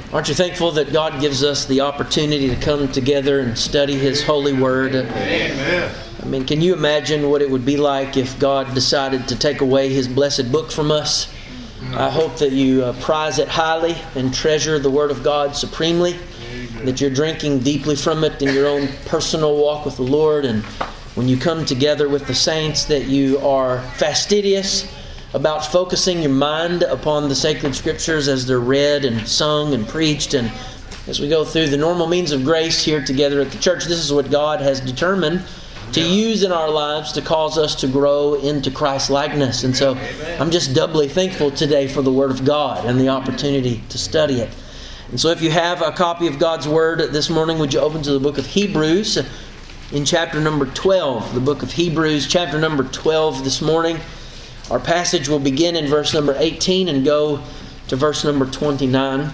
Aren't you thankful that God gives us the opportunity to come together and study His holy word? Amen. I mean, can you imagine what it would be like if God decided to take away His blessed book from us? I hope that you prize it highly and treasure the Word of God supremely, that you're drinking deeply from it in your own personal walk with the Lord, and when you come together with the saints, that you are fastidious about focusing your mind upon the sacred Scriptures as they're read and sung and preached. And as we go through the normal means of grace here together at the church, this is what God has determined to use in our lives to cause us to grow into Christ-likeness. And so I'm just doubly thankful today for the Word of God and the opportunity to study it. And so if you have a copy of God's Word this morning, would you open to the book of Hebrews in chapter number 12. The book of Hebrews, chapter number 12 this morning. Our passage will begin in verse number 18 and go to verse number 29.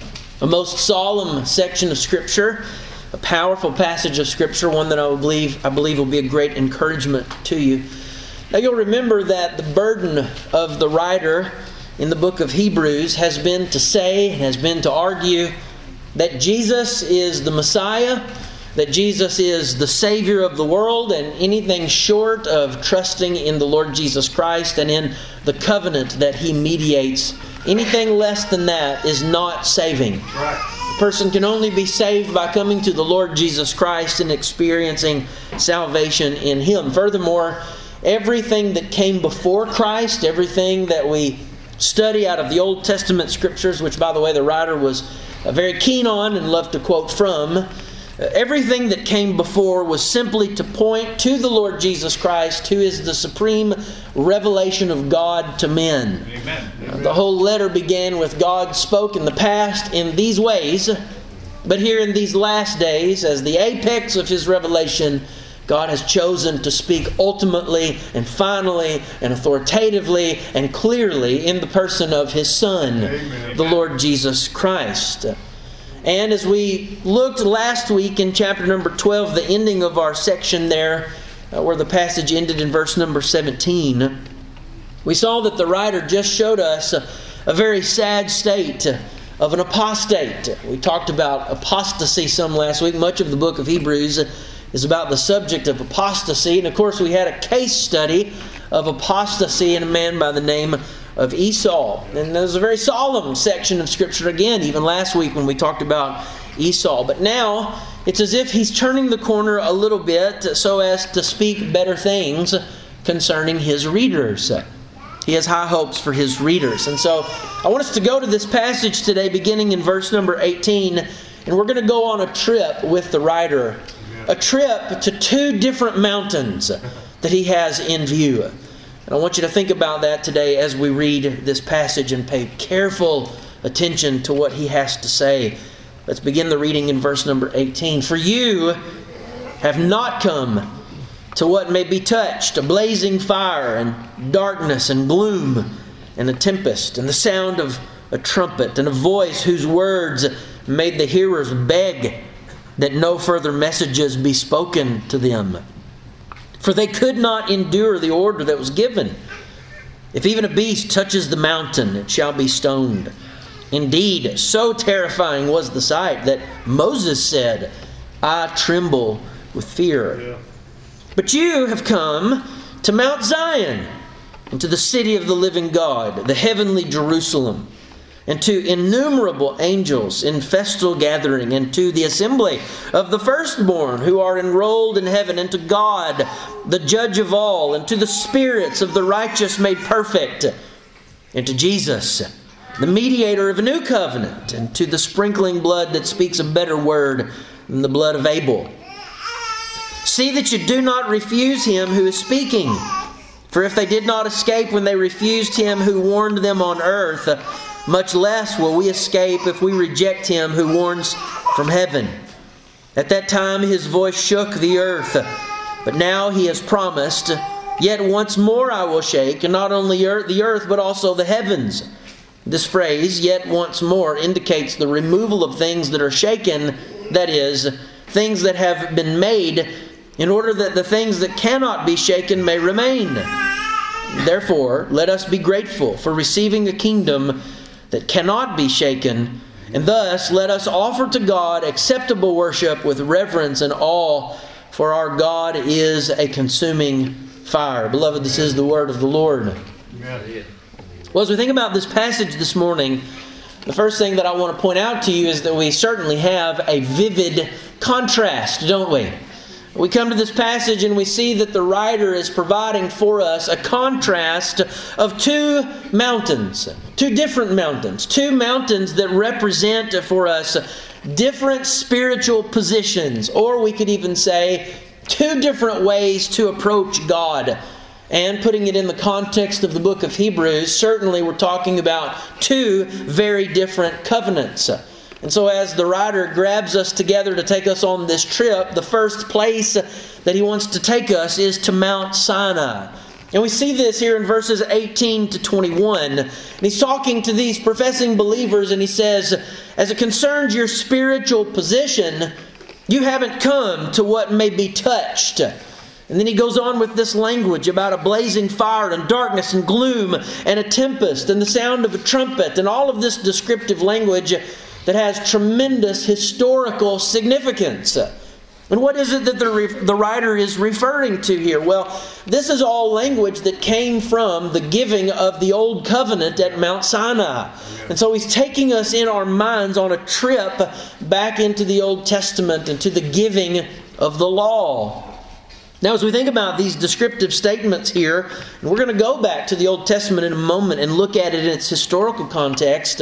A most solemn section of Scripture, a powerful passage of Scripture, one that I believe will be a great encouragement to you. Now you'll remember that the burden of the writer in the book of Hebrews has been to say, has been to argue that Jesus is the Messiah, that Jesus is the Savior of the world, and anything short of trusting in the Lord Jesus Christ and in the covenant that He mediates, anything less than that is not saving. A person can only be saved by coming to the Lord Jesus Christ and experiencing salvation in Him. Furthermore, everything that came before Christ, everything that we study out of the Old Testament Scriptures, which, by the way, the writer was very keen on and loved to quote from, everything that came before was simply to point to the Lord Jesus Christ, who is the supreme revelation of God to men. Amen. The whole letter began with God spoke in the past in these ways, but here in these last days, as the apex of His revelation, God has chosen to speak ultimately and finally and authoritatively and clearly in the person of His Son, the Lord Jesus Christ. And as we looked last week in chapter number 12, the ending of our section there, where the passage ended in verse number 17, we saw that the writer just showed us a very sad state of an apostate. We talked about apostasy some last week. Much of the book of Hebrews is about the subject of apostasy. And of course, we had a case study of apostasy in a man by the name of Esau. And there's a very solemn section of Scripture again, even last week when we talked about Esau. But now, it's as if he's turning the corner a little bit so as to speak better things concerning his readers. He has high hopes for his readers. And so, I want us to go to this passage today, beginning in verse number 18, and we're going to go on a trip with the writer. A trip to two different mountains that he has in view. And I want you to think about that today as we read this passage and pay careful attention to what he has to say. Let's begin the reading in verse number 18. For you have not come to what may be touched, a blazing fire and darkness and gloom and a tempest and the sound of a trumpet and a voice whose words made the hearers beg that no further messages be spoken to them. For they could not endure the order that was given. If even a beast touches the mountain, it shall be stoned. Indeed, so terrifying was the sight that Moses said, I tremble with fear. Yeah. But you have come to Mount Zion, and to the city of the living God, the heavenly Jerusalem, and to innumerable angels in festal gathering, and to the assembly of the firstborn who are enrolled in heaven, and to God, the judge of all, and to the spirits of the righteous made perfect, and to Jesus, the mediator of a new covenant, and to the sprinkling blood that speaks a better word than the blood of Abel. See that you do not refuse him who is speaking. For if they did not escape when they refused him who warned them on earth, much less will we escape if we reject him who warns from heaven. At that time his voice shook the earth, but now he has promised, yet once more I will shake, and not only the earth but also the heavens. This phrase, yet once more, indicates the removal of things that are shaken, that is, things that have been made, in order that the things that cannot be shaken may remain. Therefore, let us be grateful for receiving a kingdom that cannot be shaken, And thus, let us offer to God acceptable worship with reverence and awe, for our God is a consuming fire. Beloved, this is the word of the Lord. Amen. Well, as we think about this passage this morning, the first thing that I want to point out to you is that we certainly have a vivid contrast, don't we? We come to this passage and we see that the writer is providing for us a contrast of two mountains, two different mountains, two mountains that represent for us different spiritual positions, or we could even say two different ways to approach God. And putting it in the context of the book of Hebrews, certainly we're talking about two very different covenants. And so as the writer grabs us together to take us on this trip, the first place that he wants to take us is to Mount Sinai. And we see this here in verses 18 to 21. And he's talking to these professing believers and he says, as it concerns your spiritual position, you haven't come to what may be touched. And then he goes on with this language about a blazing fire and darkness and gloom and a tempest and the sound of a trumpet and all of this descriptive language that has tremendous historical significance. And what is it that the writer is referring to here? Well, this is all language that came from the giving of the Old Covenant at Mount Sinai. And so he's taking us in our minds on a trip back into the Old Testament and to the giving of the law. Now, as we think about these descriptive statements here, and we're going to go back to the Old Testament in a moment and look at it in its historical context.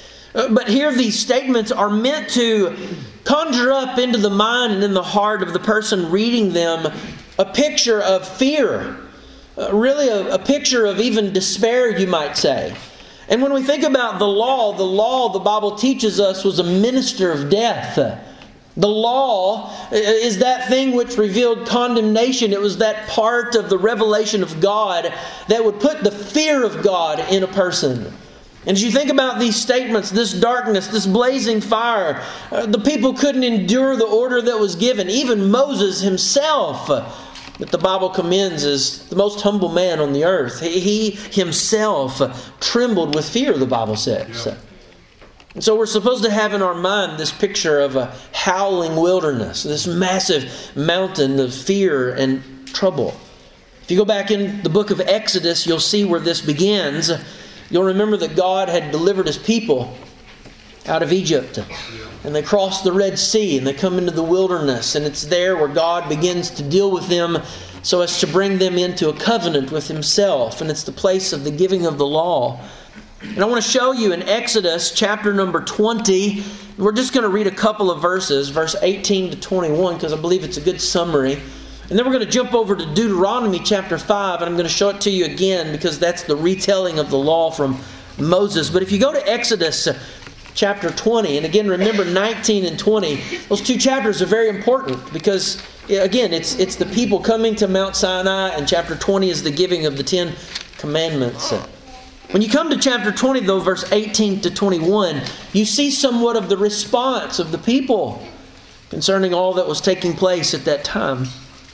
But here these statements are meant to conjure up into the mind and in the heart of the person reading them a picture of fear. Really a picture of even despair, you might say. And when we think about the law, the Bible teaches us, was a minister of death. The law is that thing which revealed condemnation. It was that part of the revelation of God that would put the fear of God in a person. And as you think about these statements, this darkness, this blazing fire, the people couldn't endure the order that was given. Even Moses himself, that the Bible commends as the most humble man on the earth, he himself trembled with fear, the Bible says. Yeah. And so we're supposed to have in our mind this picture of a howling wilderness, this massive mountain of fear and trouble. If you go back in the book of Exodus, you'll see where this begins. You'll remember that God had delivered His people out of Egypt. And they cross the Red Sea and they come into the wilderness. And it's there where God begins to deal with them so as to bring them into a covenant with Himself. And it's the place of the giving of the law. And I want to show you in Exodus chapter number 20. We're just going to read a couple of verses, verse 18 to 21, because I believe it's a good summary. And then we're going to jump over to Deuteronomy chapter 5, and I'm going to show it to you again because that's the retelling of the law from Moses. But if you go to Exodus chapter 20, and again remember 19 and 20, those two chapters are very important because, again, it's the people coming to Mount Sinai, and chapter 20 is the giving of the 10 Commandments. When you come to chapter 20, though, verse 18 to 21, you see somewhat of the response of the people concerning all that was taking place at that time.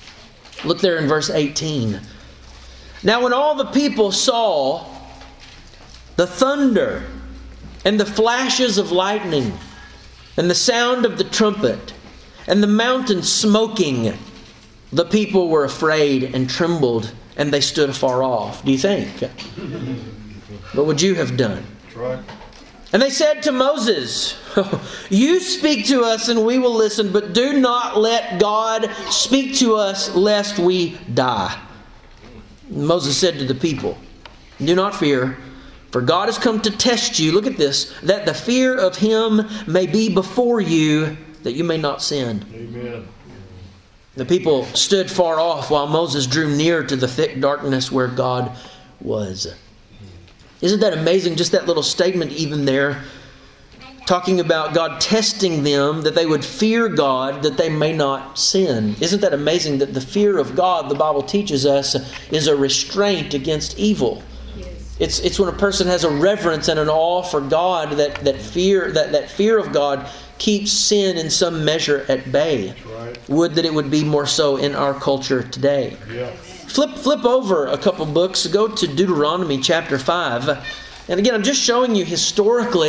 Look there in verse 18. Now when all the people saw the thunder and the flashes of lightning and the sound of the trumpet and the mountain smoking, the people were afraid and trembled and they stood afar off. Do you think? What would you have done? Right. And they said to Moses, you speak to us and we will listen, but do not let God speak to us lest we die. And Moses said to the people, do not fear, for God has come to test you. Look at this, that the fear of Him may be before you, that you may not sin. Amen. The people stood far off while Moses drew near to the thick darkness where God was. Isn't that amazing? Just that little statement even there, talking about God testing them, that they would fear God, that they may not sin. Isn't that amazing that the fear of God, the Bible teaches us, is a restraint against evil? Yes. It's when a person has a reverence and an awe for God that fear of God keeps sin in some measure at bay. Right. Would that it would be more so in our culture today. Yeah. Flip over a couple books. Go to Deuteronomy chapter 5. And again, I'm just showing you historically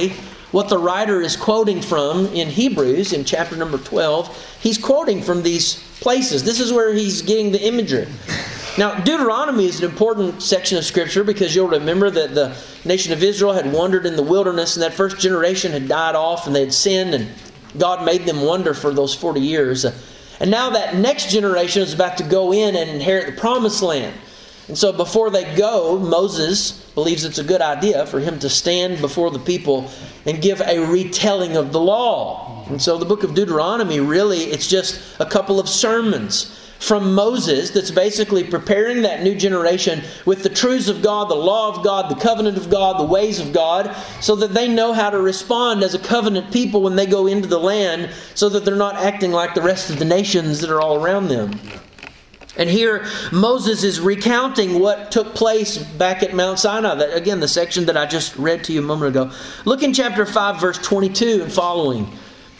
what the writer is quoting from in Hebrews in chapter number 12. He's quoting from these places. This is where he's getting the imagery. Now, Deuteronomy is an important section of Scripture because you'll remember that the nation of Israel had wandered in the wilderness, and that first generation had died off and they had sinned, and God made them wander for those 40 years. And now that next generation is about to go in and inherit the promised land. And so before they go, Moses believes it's a good idea for him to stand before the people and give a retelling of the law. And so the book of Deuteronomy, really, it's just a couple of sermons from Moses that's basically preparing that new generation with the truths of God, the law of God, the covenant of God, the ways of God, so that they know how to respond as a covenant people when they go into the land, so that they're not acting like the rest of the nations that are all around them. And here Moses is recounting what took place back at Mount Sinai. That, again, the section that I just read to you a moment ago. Look in chapter 5, verse 22 and following.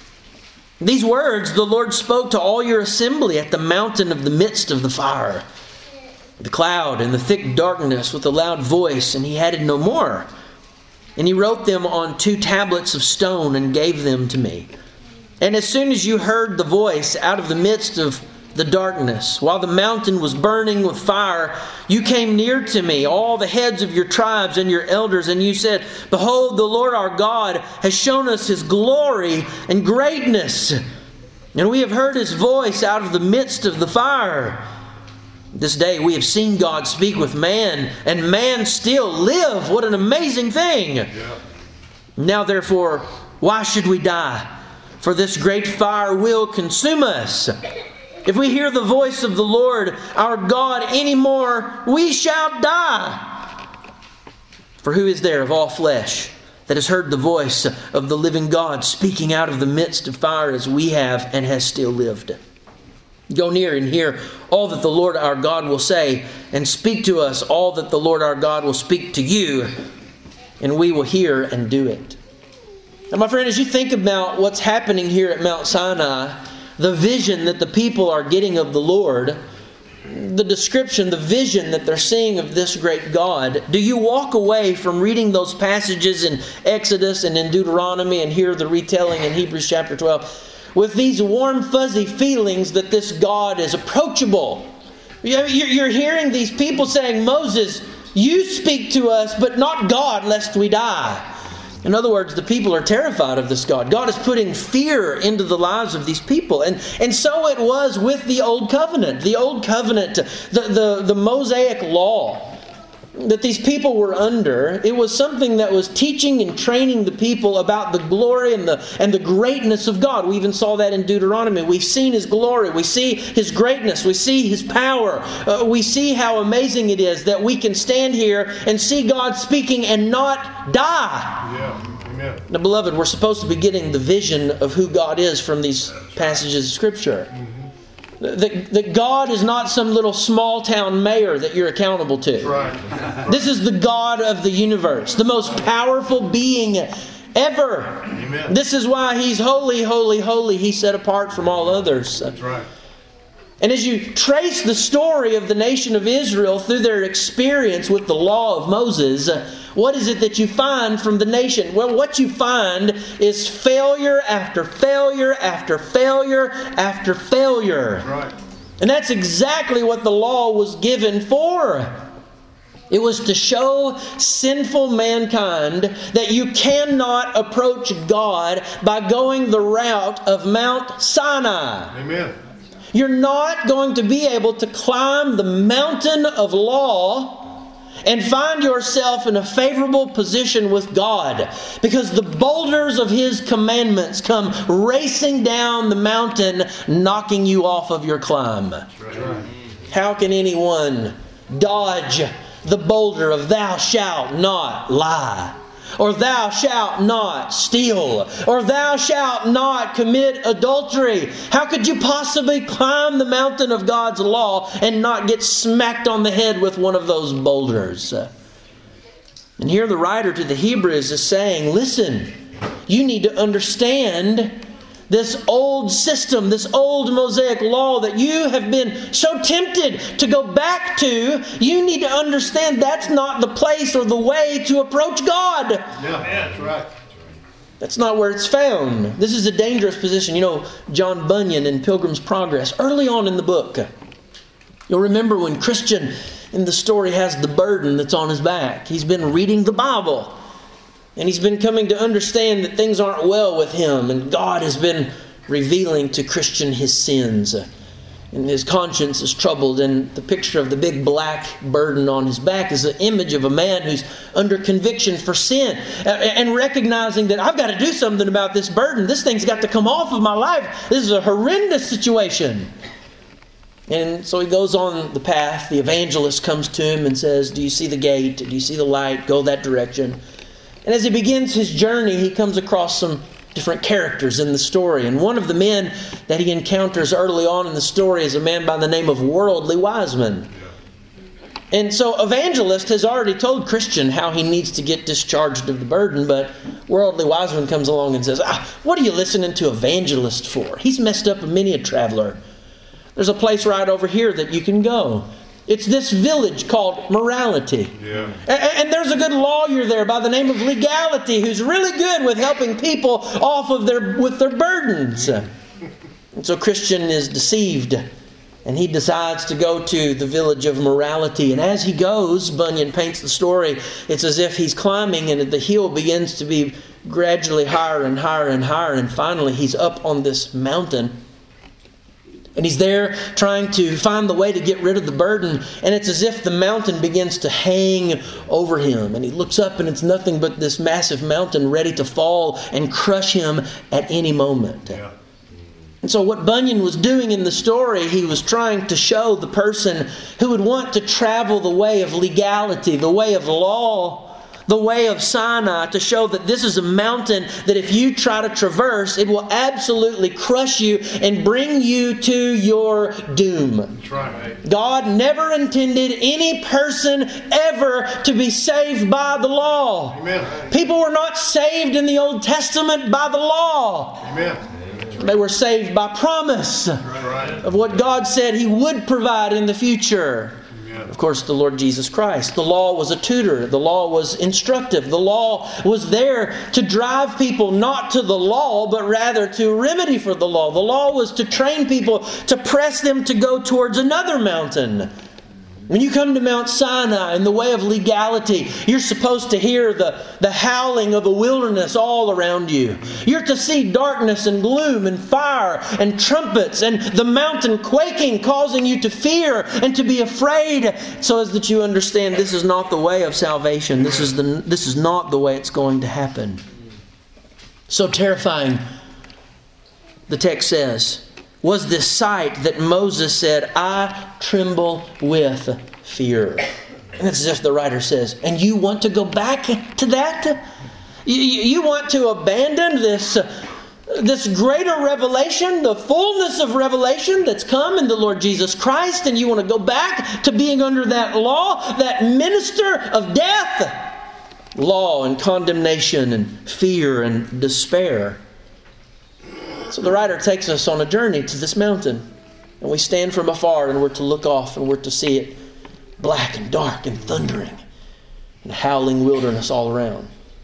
These words the Lord spoke to all your assembly at the mountain of the midst of the fire, the cloud and the thick darkness with a loud voice, and he added no more. And he wrote them on 2 tablets of stone and gave them to me. And as soon as you heard the voice out of the midst of the darkness, while the mountain was burning with fire, you came near to me, all the heads of your tribes and your elders, and you said, Behold, the Lord our God has shown us His glory and greatness, and we have heard His voice out of the midst of the fire. This day we have seen God speak with man, and man still live. What an amazing thing! Yeah. Now therefore, why should we die? For this great fire will consume us. If we hear the voice of the Lord our God anymore, we shall die. For who is there of all flesh that has heard the voice of the living God speaking out of the midst of fire as we have and has still lived? Go near and hear all that the Lord our God will say, and speak to us all that the Lord our God will speak to you, and we will hear and do it. Now, my friend, as you think about what's happening here at Mount Sinai, the vision that the people are getting of the Lord, the description, the vision that they're seeing of this great God, do you walk away from reading those passages in Exodus and in Deuteronomy and hear the retelling in Hebrews chapter 12 with these warm, fuzzy feelings that this God is approachable? You're hearing these people saying, Moses, you speak to us, but not God, lest we die. In other words, the people are terrified of this God. God is putting fear into the lives of these people. And so it was with the Old Covenant. The Old Covenant, the Mosaic Law that these people were under, it was something that was teaching and training the people about the glory and the greatness of God. We even saw that in Deuteronomy. We've seen His glory. We see His greatness. We see His power. We see how amazing it is that we can stand here and see God speaking and not die. Yeah. Amen. Now, beloved, we're supposed to be getting the vision of who God is from these passages of Scripture. That God is not some little small town mayor that you're accountable to. Right. This is the God of the universe, the most powerful being ever. Amen. This is why He's holy, holy, holy. He's set apart from all others. That's right. And as you trace the story of the nation of Israel through their experience with the law of Moses, what is it that you find from the nation? Well, what you find is failure after failure after failure after failure. That's right. And that's exactly what the law was given for. It was to show sinful mankind that you cannot approach God by going the route of Mount Sinai. Amen. You're not going to be able to climb the mountain of law and find yourself in a favorable position with God, because the boulders of His commandments come racing down the mountain, knocking you off of your climb. Right. How can anyone dodge the boulder of thou shalt not lie? Or thou shalt not steal, or thou shalt not commit adultery? How could you possibly climb the mountain of God's law and not get smacked on the head with one of those boulders? And here the writer to the Hebrews is saying, listen, you need to understand this old system, this old Mosaic law that you have been so tempted to go back to. You need to understand that's not the place or the way to approach God. Yeah, that's right. That's not where it's found. This is a dangerous position. You know, John Bunyan in Pilgrim's Progress, early on in the book, you'll remember when Christian in the story has the burden that's on his back. He's been reading the Bible, and he's been coming to understand that things aren't well with him, and God has been revealing to Christian his sins. And his conscience is troubled, and the picture of the big black burden on his back is an image of a man who's under conviction for sin and recognizing that I've got to do something about this burden. This thing's got to come off of my life. This is a horrendous situation. And so he goes on the path. The evangelist comes to him and says, do you see the gate? Do you see the light? Go that direction. And as he begins his journey, he comes across some different characters in the story. And one of the men that he encounters early on in the story is a man by the name of Worldly Wiseman. And so Evangelist has already told Christian how he needs to get discharged of the burden, but Worldly Wiseman comes along and says, what are you listening to Evangelist for? He's messed up many a traveler. There's a place right over here that you can go. It's this village called Morality. Yeah. And there's a good lawyer there by the name of Legality who's really good with helping people off of their burdens. And so Christian is deceived, and he decides to go to the village of Morality. And as he goes, Bunyan paints the story, it's as if he's climbing and the hill begins to be gradually higher and higher and higher. And finally he's up on this mountain. And he's there trying to find the way to get rid of the burden. And it's as if the mountain begins to hang over him. And he looks up and it's nothing but this massive mountain ready to fall and crush him at any moment. Yeah. And so what Bunyan was doing in the story, he was trying to show the person who would want to travel the way of legality, the way of law, the way of Sinai, to show that this is a mountain that if you try to traverse, it will absolutely crush you and bring you to your doom. That's right. God never intended any person ever to be saved by the law. Amen. People were not saved in the Old Testament by the law. Amen. They were saved by promise of what God said He would provide in the future. Of course, the Lord Jesus Christ. The law was a tutor. The law was instructive. The law was there to drive people not to the law, but rather to remedy for the law. The law was to train people, to press them to go towards another mountain. When you come to Mount Sinai in the way of legality, you're supposed to hear the howling of a wilderness all around you. You're to see darkness and gloom and fire and trumpets and the mountain quaking, causing you to fear and to be afraid, so as that you understand this is not the way of salvation. This is not the way it's going to happen. So terrifying, the text says, was this sight that Moses said, I tremble with fear. And it's as if the writer says, and you want to go back to that? You want to abandon this greater revelation, the fullness of revelation that's come in the Lord Jesus Christ, and you want to go back to being under that law, that minister of death? Law and condemnation and fear and despair. So the writer takes us on a journey to this mountain. And we stand from afar and we're to look off and we're to see it black and dark and thundering and howling wilderness all around.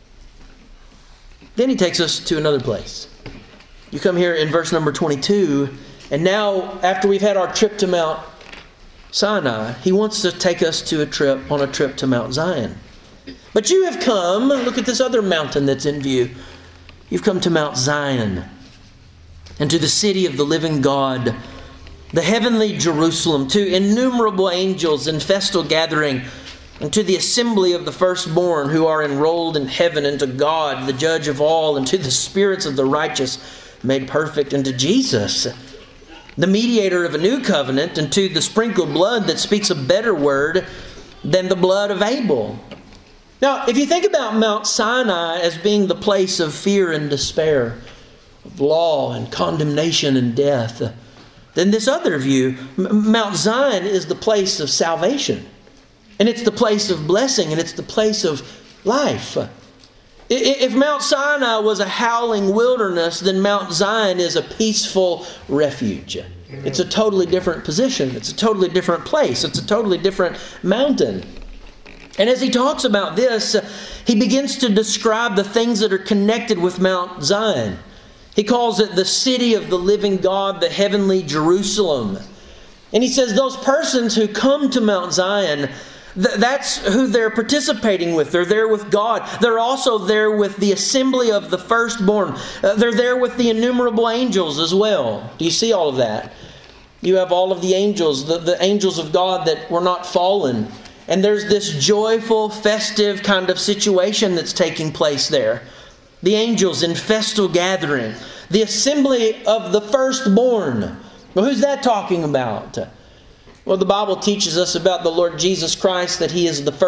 Then he takes us to another place. You come here in verse number 22. And now, after we've had our trip to Mount Sinai, he wants to take us on a trip to Mount Zion. But you have come, look at this other mountain that's in view. You've come to Mount Zion, and to the city of the living God, the heavenly Jerusalem, to innumerable angels in festal gathering, and to the assembly of the firstborn who are enrolled in heaven, and to God, the judge of all, and to the spirits of the righteous made perfect, and to Jesus, the mediator of a new covenant, and to the sprinkled blood that speaks a better word than the blood of Abel. Now, if you think about Mount Sinai as being the place of fear and despair, of law and condemnation and death, then this other view, Mount Zion, is the place of salvation. And it's the place of blessing, and it's the place of life. If Mount Sinai was a howling wilderness, then Mount Zion is a peaceful refuge. It's a totally different position. It's a totally different place. It's a totally different mountain. And as he talks about this, he begins to describe the things that are connected with Mount Zion. He calls it the city of the living God, the heavenly Jerusalem. And he says those persons who come to Mount Zion, that's who they're participating with. They're there with God. They're also there with the assembly of the firstborn. They're there with the innumerable angels as well. Do you see all of that? You have all of the angels, the angels of God that were not fallen. And there's this joyful, festive kind of situation that's taking place there. The angels in festal gathering. The assembly of the firstborn. Well, who's that talking about? Well, the Bible teaches us about the Lord Jesus Christ that He is the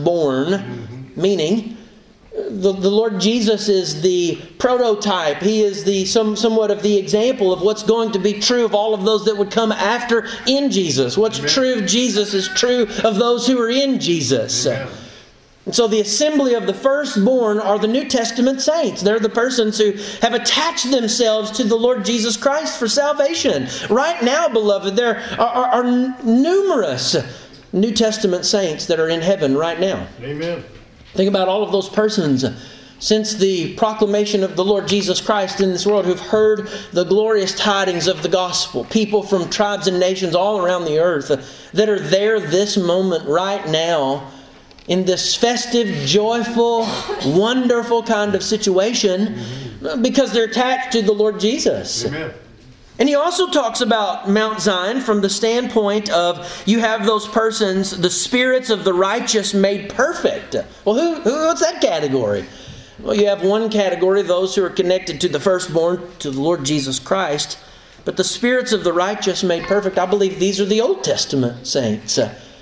firstborn. Meaning, the Lord Jesus is the prototype. He is the somewhat of the example of what's going to be true of all of those that would come after in Jesus. What's true of Jesus is true of those who are in Jesus. Amen. And so the assembly of the firstborn are the New Testament saints. They're the persons who have attached themselves to the Lord Jesus Christ for salvation. Right now, beloved, there are numerous New Testament saints that are in heaven right now. Amen. Think about all of those persons since the proclamation of the Lord Jesus Christ in this world who've heard the glorious tidings of the gospel. People from tribes and nations all around the earth that are there this moment right now in this festive, joyful, wonderful kind of situation because they're attached to the Lord Jesus. Amen. And he also talks about Mount Zion from the standpoint of you have those persons, the spirits of the righteous made perfect. Well, what's that category? Well, you have one category, those who are connected to the firstborn, to the Lord Jesus Christ. But the spirits of the righteous made perfect, I believe these are the Old Testament saints.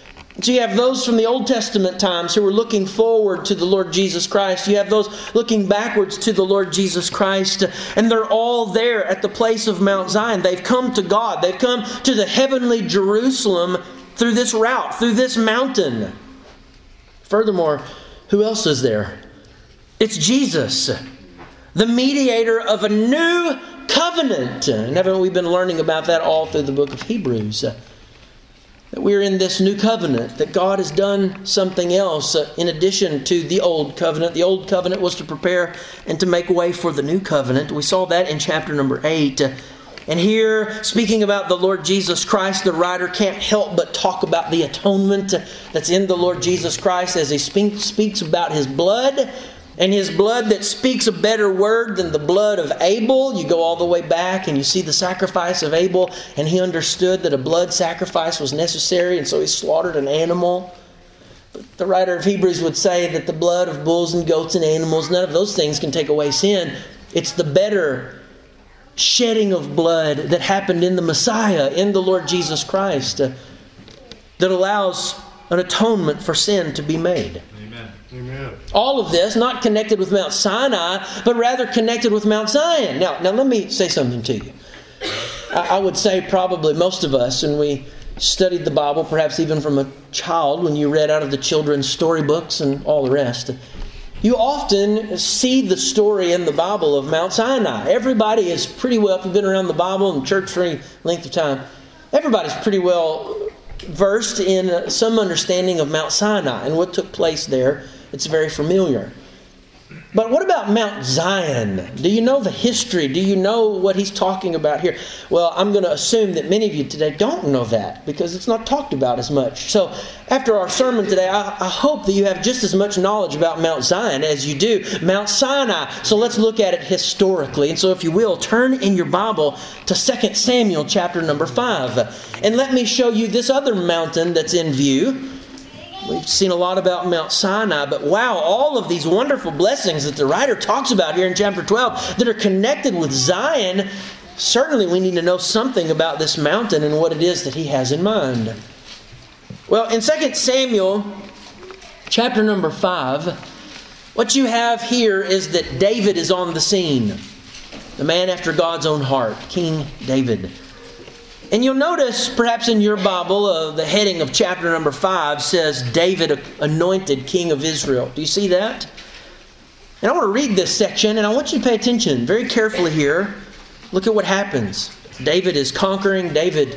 So you have those from the Old Testament times who were looking forward to the Lord Jesus Christ. You have those looking backwards to the Lord Jesus Christ. And they're all there at the place of Mount Zion. They've come to God. They've come to the heavenly Jerusalem through this route, through this mountain. Furthermore, who else is there? It's Jesus, the mediator of a new covenant. And haven't we been learning about that all through the book of Hebrews? That we're in this new covenant, that God has done something else in addition to the old covenant. The old covenant was to prepare and to make way for the new covenant. We saw that in chapter number 8. And here, speaking about the Lord Jesus Christ, the writer can't help but talk about the atonement that's in the Lord Jesus Christ as he speaks about His blood. And His blood that speaks a better word than the blood of Abel. You go all the way back and you see the sacrifice of Abel. And he understood that a blood sacrifice was necessary. And so he slaughtered an animal. But the writer of Hebrews would say that the blood of bulls and goats and animals, none of those things can take away sin. It's the better shedding of blood that happened in the Messiah, in the Lord Jesus Christ, that allows an atonement for sin to be made. Amen. All of this not connected with Mount Sinai, but rather connected with Mount Zion. Now let me say something to you. I would say probably most of us, when we studied the Bible, perhaps even from a child, when you read out of the children's storybooks and all the rest, you often see the story in the Bible of Mount Sinai. Everybody is pretty well, if you've been around the Bible and church for any length of time, everybody's pretty well versed in some understanding of Mount Sinai and what took place there. It's very familiar. But what about Mount Zion? Do you know the history? Do you know what he's talking about here? Well, I'm going to assume that many of you today don't know that because it's not talked about as much. So after our sermon today, I hope that you have just as much knowledge about Mount Zion as you do Mount Sinai. So let's look at it historically. And so if you will, turn in your Bible to 2 Samuel chapter number 5. And let me show you this other mountain that's in view. We've seen a lot about Mount Sinai, but wow, all of these wonderful blessings that the writer talks about here in chapter 12 that are connected with Zion, certainly we need to know something about this mountain and what it is that he has in mind. Well, in 2 Samuel chapter number 5, what you have here is that David is on the scene. The man after God's own heart, King David. And you'll notice, perhaps in your Bible, the heading of chapter number 5 says, David anointed King of Israel. Do you see that? And I want to read this section, and I want you to pay attention very carefully here. Look at what happens. David is conquering. David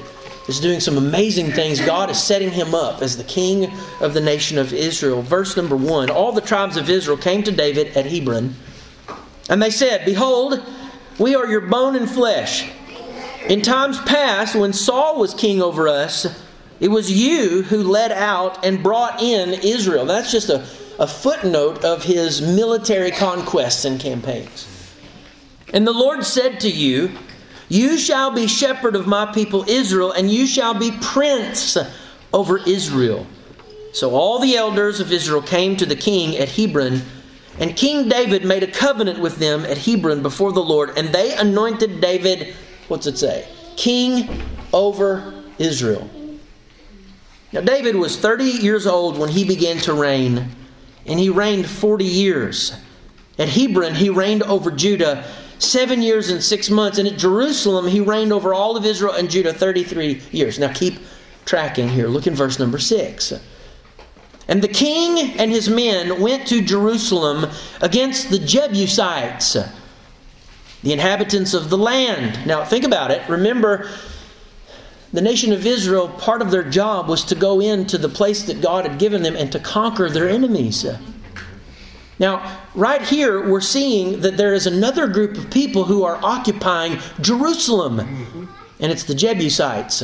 is doing some amazing things. God is setting him up as the king of the nation of Israel. Verse number 1, all the tribes of Israel came to David at Hebron, and they said, "Behold, we are your bone and flesh. In times past, when Saul was king over us, it was you who led out and brought in Israel." That's just a footnote of his military conquests and campaigns. "And the Lord said to you, you shall be shepherd of my people Israel, and you shall be prince over Israel." So all the elders of Israel came to the king at Hebron, and King David made a covenant with them at Hebron before the Lord, and they anointed David, what's it say? King over Israel. Now David was 30 years old when he began to reign, and he reigned 40 years. At Hebron he reigned over Judah 7 years and 6 months, and at Jerusalem he reigned over all of Israel and Judah 33 years. Now keep tracking here. Look in verse number 6. "And the king and his men went to Jerusalem against the Jebusites, the inhabitants of the land." Now think about it. Remember, the nation of Israel, part of their job was to go into the place that God had given them and to conquer their enemies. Now, right here, we're seeing that there is another group of people who are occupying Jerusalem, and it's the Jebusites.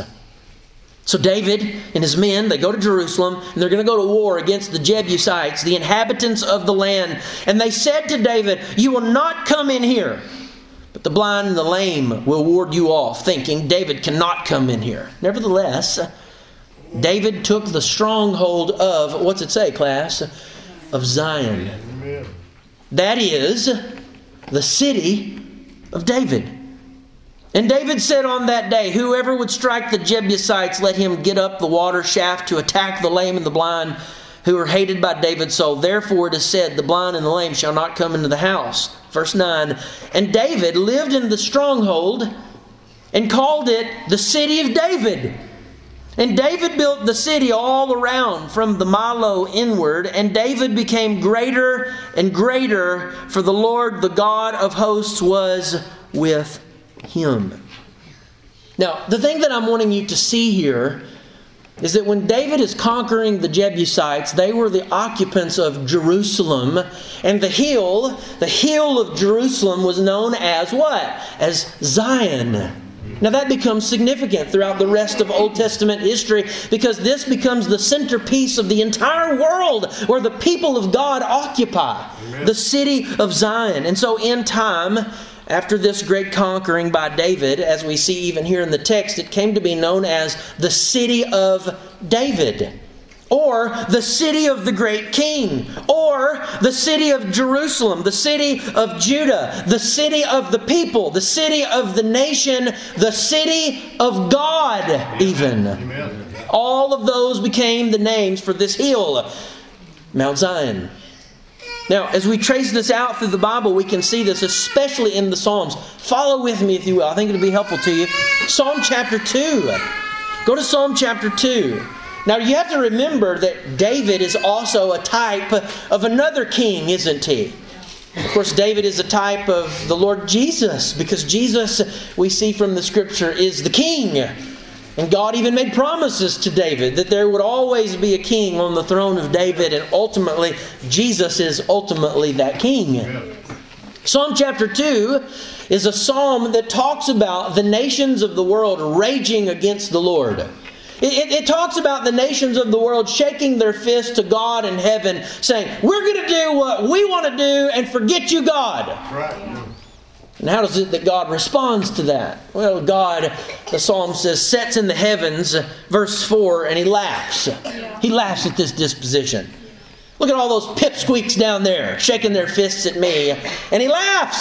So David and his men, they go to Jerusalem, and they're going to go to war against the Jebusites, the inhabitants of the land. And they said to David, "You will not come in here, but the blind and the lame will ward you off," thinking David cannot come in here. Nevertheless, David took the stronghold of, what's it say, class? Of Zion. Amen. That is the city of David. "And David said on that day, whoever would strike the Jebusites, let him get up the water shaft to attack the lame and the blind who are hated by David's soul. Therefore it is said, the blind and the lame shall not come into the house." Verse 9, "And David lived in the stronghold and called it the city of David. And David built the city all around from the Millo inward, and David became greater and greater, for the Lord, the God of hosts, was with him." Now, the thing that I'm wanting you to see here is that when David is conquering the Jebusites, they were the occupants of Jerusalem, and the hill of Jerusalem was known as what? As Zion. Now that becomes significant throughout the rest of Old Testament history, because this becomes the centerpiece of the entire world where the people of God occupy. Amen. The city of Zion. And so in time, after this great conquering by David, as we see even here in the text, it came to be known as the city of David, or the city of the great king, or the city of Jerusalem, the city of Judah, the city of the people, the city of the nation, the city of God even. Amen. All of those became the names for this hill, Mount Zion. Now, as we trace this out through the Bible, we can see this, especially in the Psalms. Follow with me, if you will. I think it'll be helpful to you. Psalm chapter 2. Go to Psalm chapter 2. Now, you have to remember that David is also a type of another king, isn't he? Of course, David is a type of the Lord Jesus, because Jesus, we see from the Scripture, is the king. And God even made promises to David that there would always be a king on the throne of David, and ultimately, Jesus is ultimately that king. Amen. Psalm chapter 2 is a psalm that talks about the nations of the world raging against the Lord. It talks about the nations of the world shaking their fist to God in heaven, saying, "We're going to do what we want to do and forget you, God." Right. And how is it that God responds to that? Well, God, the psalm says, sits in the heavens, verse 4, and He laughs. He laughs at this disposition. Look at all those pipsqueaks down there shaking their fists at me. And He laughs.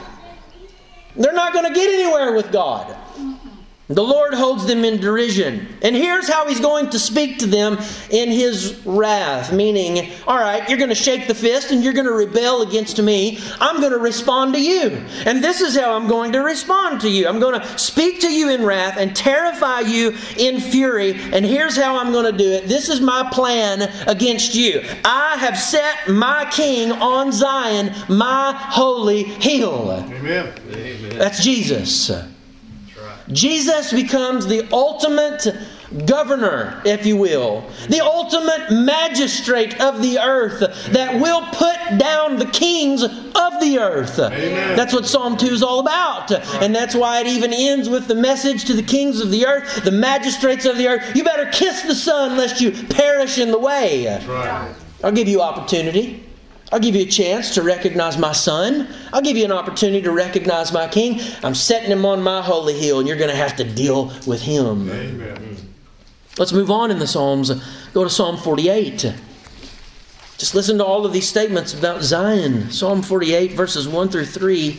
They're not going to get anywhere with God. The Lord holds them in derision. And here's how He's going to speak to them in His wrath. Meaning, all right, you're going to shake the fist and you're going to rebel against me. I'm going to respond to you. And this is how I'm going to respond to you. I'm going to speak to you in wrath and terrify you in fury. And here's how I'm going to do it. This is my plan against you. I have set my king on Zion, my holy hill. Amen. That's Jesus. Jesus becomes the ultimate governor, if you will, the ultimate magistrate of the earth that will put down the kings of the earth. Amen. That's what Psalm 2 is all about. And that's why it even ends with the message to the kings of the earth, the magistrates of the earth. You better kiss the Son lest you perish in the way. That's right. I'll give you opportunity. I'll give you a chance to recognize my Son. I'll give you an opportunity to recognize my King. I'm setting him on my holy hill, and you're going to have to deal with him. Amen. Let's move on in the Psalms. Go to Psalm 48. Just listen to all of these statements about Zion. Psalm 48, verses 1 through 3.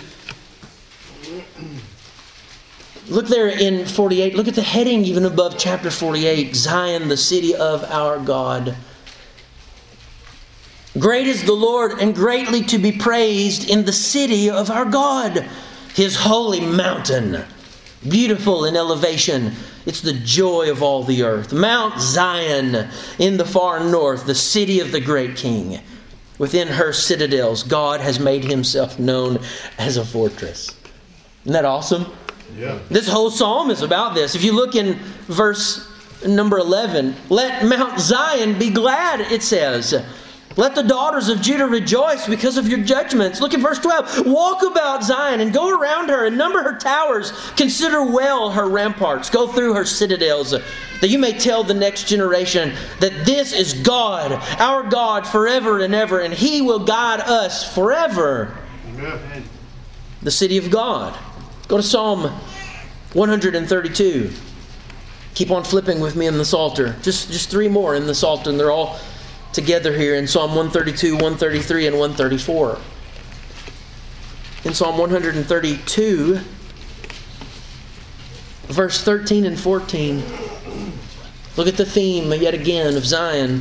Look there in 48. Look at the heading even above chapter 48. Zion, the city of our God. Great is the Lord, and greatly to be praised in the city of our God, His holy mountain. Beautiful in elevation. It's the joy of all the earth. Mount Zion in the far north, the city of the great King. Within her citadels, God has made Himself known as a fortress. Isn't that awesome? Yeah. This whole psalm is about this. If you look in verse number 11, let Mount Zion be glad, it says. Let the daughters of Judah rejoice because of your judgments. Look at verse 12. Walk about Zion and go around her and number her towers. Consider well her ramparts. Go through her citadels, that you may tell the next generation that this is God, our God forever and ever, and He will guide us forever. Amen. The city of God. Go to Psalm 132. Keep on flipping with me in the Psalter. Just three more in the Psalter, and they're all together here in Psalm 132, 133, and 134. In Psalm 132, verse 13 and 14, look at the theme yet again of Zion.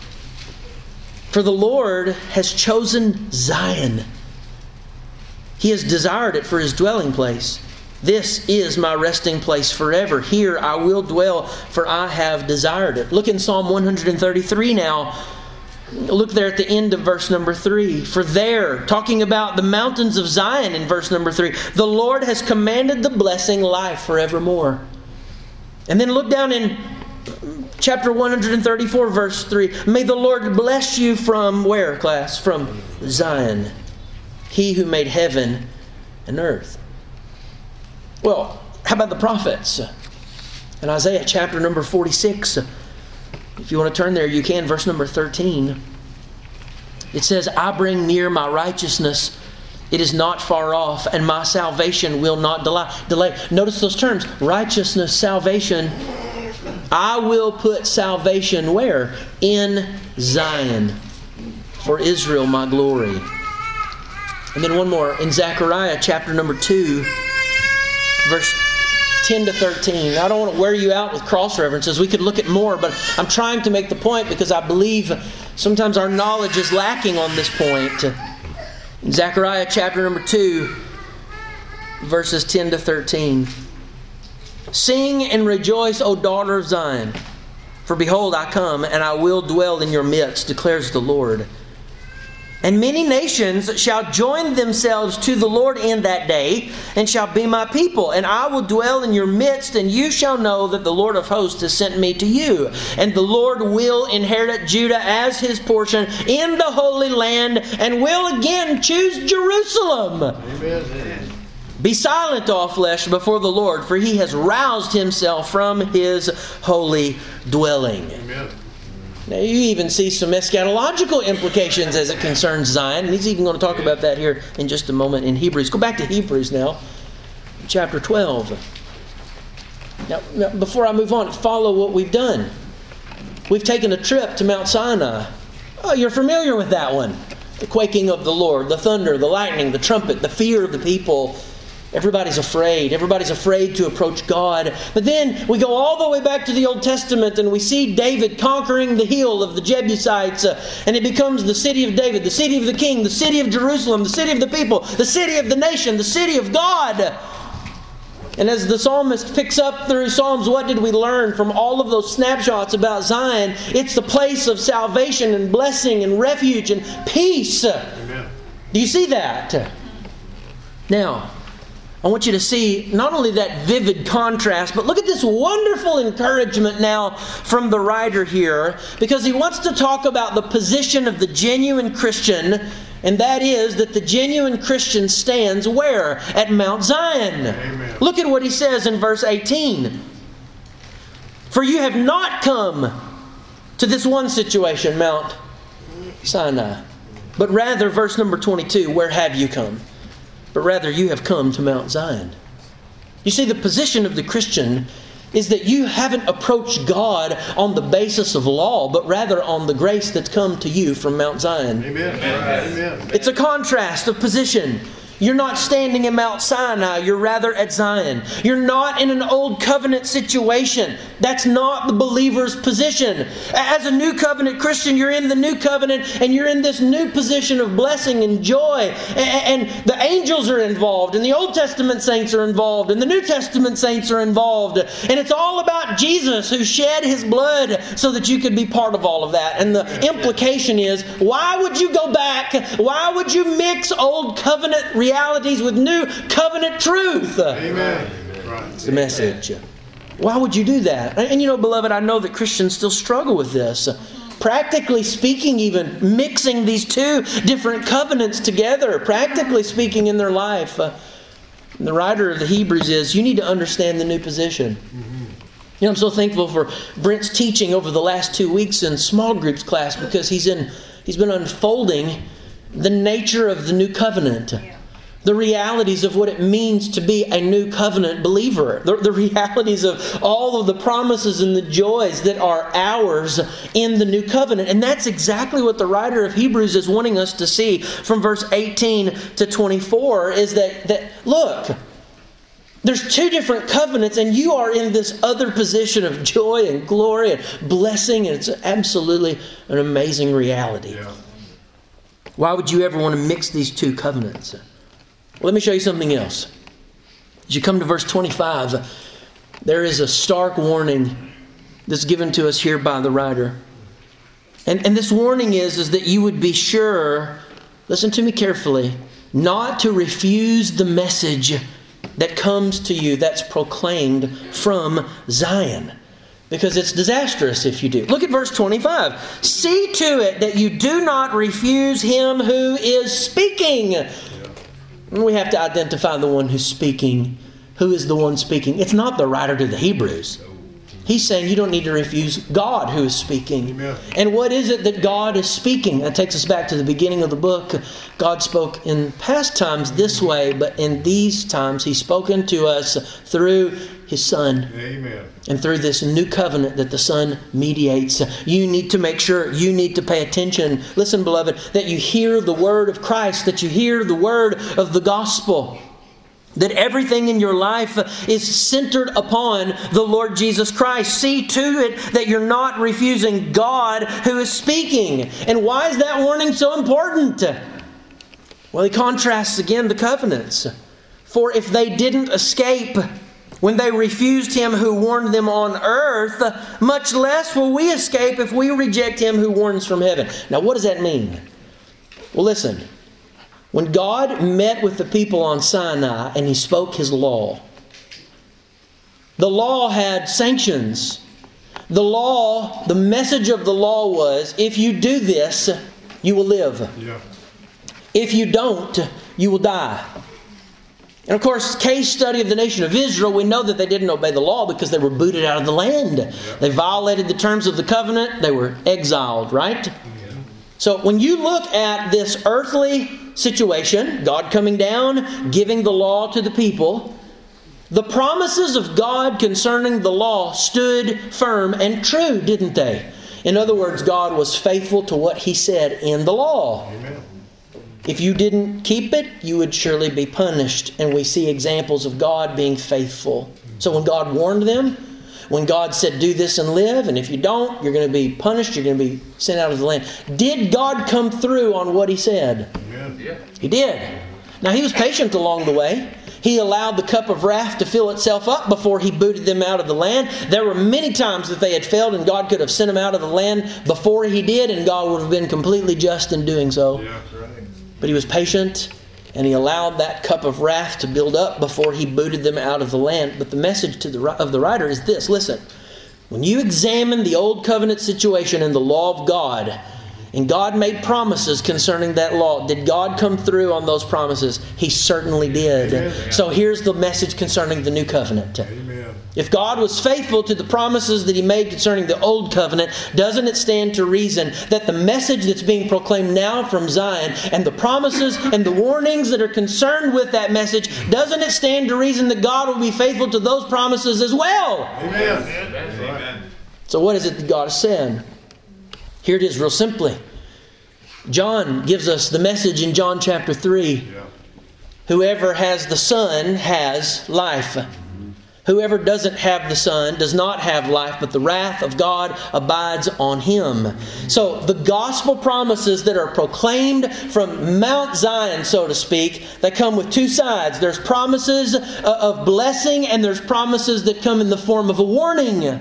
For the Lord has chosen Zion. He has desired it for His dwelling place. This is my resting place forever. Here I will dwell, for I have desired it. Look in Psalm 133 now. Look there at the end of verse number 3. For there, talking about the mountains of Zion in verse number 3, the Lord has commanded the blessing, life forevermore. And then look down in chapter 134, verse 3. May the Lord bless you from where, class? From Zion. He who made heaven and earth. Well, how about the prophets? In Isaiah chapter number 46, if you want to turn there, you can. Verse number 13. It says, I bring near my righteousness. It is not far off, and my salvation will not delay. Notice those terms. Righteousness, salvation. I will put salvation where? In Zion. For Israel, my glory. And then one more. In Zechariah chapter number 2, verse 10 to 13. I don't want to wear you out with cross references. We could look at more, but I'm trying to make the point because I believe sometimes our knowledge is lacking on this point. In Zechariah chapter number 2, verses 10 to 13. Sing and rejoice, O daughter of Zion, for behold, I come, and I will dwell in your midst, declares the Lord. And many nations shall join themselves to the Lord in that day, and shall be my people. And I will dwell in your midst, and you shall know that the Lord of hosts has sent me to you. And the Lord will inherit Judah as His portion in the Holy Land, and will again choose Jerusalem. Amen. Be silent, all flesh, before the Lord, for He has roused Himself from His holy dwelling. Amen. Now you even see some eschatological implications as it concerns Zion. And he's even going to talk about that here in just a moment in Hebrews. Go back to Hebrews now, chapter 12. Now before I move on, follow what we've done. We've taken a trip to Mount Sinai. Oh, you're familiar with that one. The quaking of the Lord, the thunder, the lightning, the trumpet, the fear of the people. Everybody's afraid. Everybody's afraid to approach God. But then we go all the way back to the Old Testament and we see David conquering the hill of the Jebusites. And it becomes the city of David, the city of the king, the city of Jerusalem, the city of the people, the city of the nation, the city of God. And as the psalmist picks up through Psalms, what did we learn from all of those snapshots about Zion? It's the place of salvation and blessing and refuge and peace. Amen. Do you see that? Now, I want you to see not only that vivid contrast, but look at this wonderful encouragement now from the writer here, because he wants to talk about the position of the genuine Christian, and that is that the genuine Christian stands where? At Mount Zion. Amen. Look at what he says in verse 18. For you have not come to this one situation, Mount Sinai, but rather, verse number 22, where have you come? But rather you have come to Mount Zion. You see, the position of the Christian is that you haven't approached God on the basis of law, but rather on the grace that's come to you from Mount Zion. Amen. Amen. It's a contrast of position. You're not standing in Mount Sinai, you're rather at Zion. You're not in an old covenant situation. That's not the believer's position. As a new covenant Christian, you're in the new covenant and you're in this new position of blessing and joy. And the angels are involved, and the Old Testament saints are involved, and the New Testament saints are involved. And it's all about Jesus who shed His blood so that you could be part of all of that. And the implication is, why would you go back? Why would you mix old covenant realities with new covenant truth? Amen. It's the message. Why would you do that? And beloved, I know that Christians still struggle with this. Practically speaking, even mixing these two different covenants together, practically speaking in their life. The writer of the Hebrews is, you need to understand the new position. I'm so thankful for Brent's teaching over the last 2 weeks in small groups class, because he's been unfolding the nature of the new covenant. The realities of what it means to be a new covenant believer. The realities of all of the promises and the joys that are ours in the new covenant. And that's exactly what the writer of Hebrews is wanting us to see from verse 18 to 24, is that look, there's two different covenants, and you are in this other position of joy and glory and blessing, and it's absolutely an amazing reality. Yeah. Why would you ever want to mix these two covenants? Let me show you something else. As you come to verse 25, there is a stark warning that's given to us here by the writer. And this warning is that you would be sure, listen to me carefully, not to refuse the message that comes to you that's proclaimed from Zion. Because it's disastrous if you do. Look at verse 25. See to it that you do not refuse him who is speaking. We have to identify the one who's speaking. Who is the one speaking? It's not the writer to the Hebrews. He's saying you don't need to refuse God who is speaking. Amen. And what is it that God is speaking? That takes us back to the beginning of the book. God spoke in past times this way, but in these times He's spoken to us through His Son. Amen. And through this new covenant that the Son mediates. You need to make sure, you need to pay attention. Listen, beloved, that you hear the word of Christ, that you hear the word of the gospel. That everything in your life is centered upon the Lord Jesus Christ. See to it that you're not refusing God who is speaking. And why is that warning so important? Well, he contrasts again the covenants. For if they didn't escape when they refused Him who warned them on earth, much less will we escape if we reject Him who warns from heaven. Now, what does that mean? Well, listen. When God met with the people on Sinai and He spoke His law, the law had sanctions. The message of the law was, if you do this, you will live. Yeah. If you don't, you will die. And of course, case study of the nation of Israel, we know that they didn't obey the law because they were booted out of the land. Yeah. They violated the terms of the covenant. They were exiled, right? Yeah. So when you look at this earthly situation, God coming down, giving the law to the people, the promises of God concerning the law stood firm and true, didn't they? In other words, God was faithful to what He said in the law. Amen. If you didn't keep it, you would surely be punished. And we see examples of God being faithful. So when God warned them, when God said, do this and live, and if you don't, you're going to be punished, you're going to be sent out of the land. Did God come through on what He said? Amen. Yeah. He did. Now, He was patient along the way. He allowed the cup of wrath to fill itself up before He booted them out of the land. There were many times that they had failed and God could have sent them out of the land before He did, and God would have been completely just in doing so. Yeah, right. But He was patient, And he allowed that cup of wrath to build up before he booted them out of the land. But the message of the writer is this. Listen, when you examine the old covenant situation and the law of God, and God made promises concerning that law, did God come through on those promises? He certainly did. Amen. So here's the message concerning the new covenant. Amen. If God was faithful to the promises that He made concerning the old covenant, doesn't it stand to reason that the message that's being proclaimed now from Zion and the promises and the warnings that are concerned with that message, doesn't it stand to reason that God will be faithful to those promises as well? Amen. Amen. So what is it that God has said? Here it is real simply. John gives us the message in John chapter 3. Yeah. Whoever has the Son has life. Whoever doesn't have the Son does not have life, but the wrath of God abides on him. So the gospel promises that are proclaimed from Mount Zion, so to speak, that come with two sides. There's promises of blessing, and there's promises that come in the form of a warning.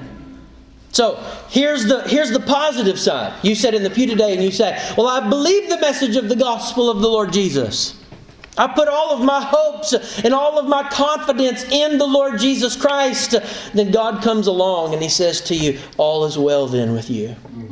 So here's the positive side. You said in the pew today, and you say, well, I believe the message of the gospel of the Lord Jesus. I put all of my hopes and all of my confidence in the Lord Jesus Christ. Then God comes along and He says to you, all is well then with you.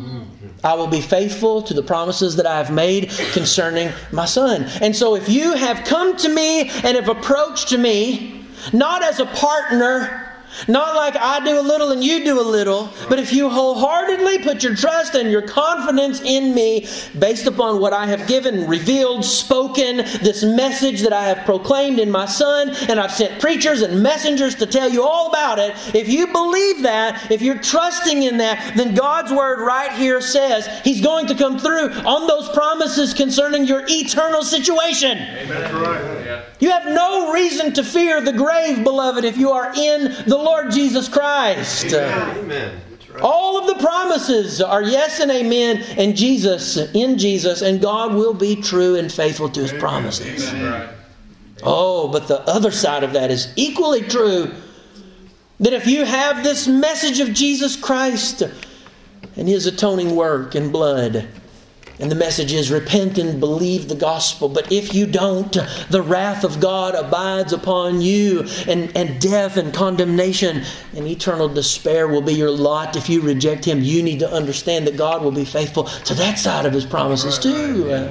I will be faithful to the promises that I have made concerning my Son. And so if you have come to me and have approached me, not as a partner, not like I do a little and you do a little, but if you wholeheartedly put your trust and your confidence in me based upon what I have given, revealed, spoken, this message that I have proclaimed in my Son, and I've sent preachers and messengers to tell you all about it, if you believe that, if you're trusting in that, then God's Word right here says He's going to come through on those promises concerning your eternal situation. Amen. That's right. You have no reason to fear the grave, beloved, if you are in the Lord Jesus Christ. Amen. Right. All of the promises are yes and amen in Jesus, and God will be true and faithful to His promises. Amen. Oh, but the other side of that is equally true. That if you have this message of Jesus Christ and His atoning work and blood, and the message is repent and believe the gospel. But if you don't, the wrath of God abides upon you, and death and condemnation and eternal despair will be your lot if you reject Him. You need to understand that God will be faithful to that side of His promises too.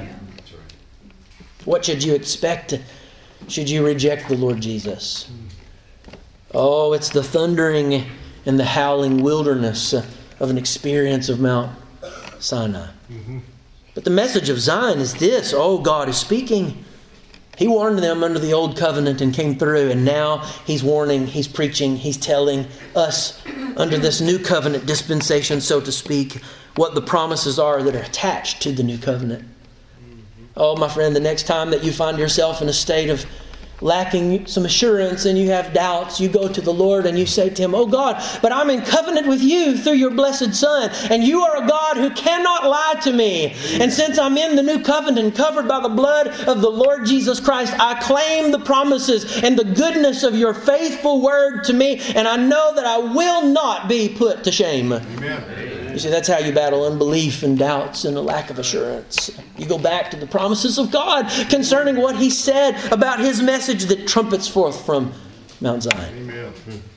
What should you expect should you reject the Lord Jesus? Oh, it's the thundering and the howling wilderness of an experience of Mount Sinai. But the message of Zion is this. Oh, God is speaking. He warned them under the old covenant and came through. And now He's warning, He's preaching, He's telling us under this new covenant dispensation, so to speak, what the promises are that are attached to the new covenant. Oh, my friend, the next time that you find yourself in a state of lacking some assurance and you have doubts, you go to the Lord and you say to Him, oh God, but I'm in covenant with You through Your blessed Son, and You are a God who cannot lie to me. And since I'm in the new covenant covered by the blood of the Lord Jesus Christ, I claim the promises and the goodness of Your faithful word to me, and I know that I will not be put to shame. Amen. You see, that's how you battle unbelief and doubts and a lack of assurance. You go back to the promises of God concerning what He said about His message that trumpets forth from Mount Zion. Amen.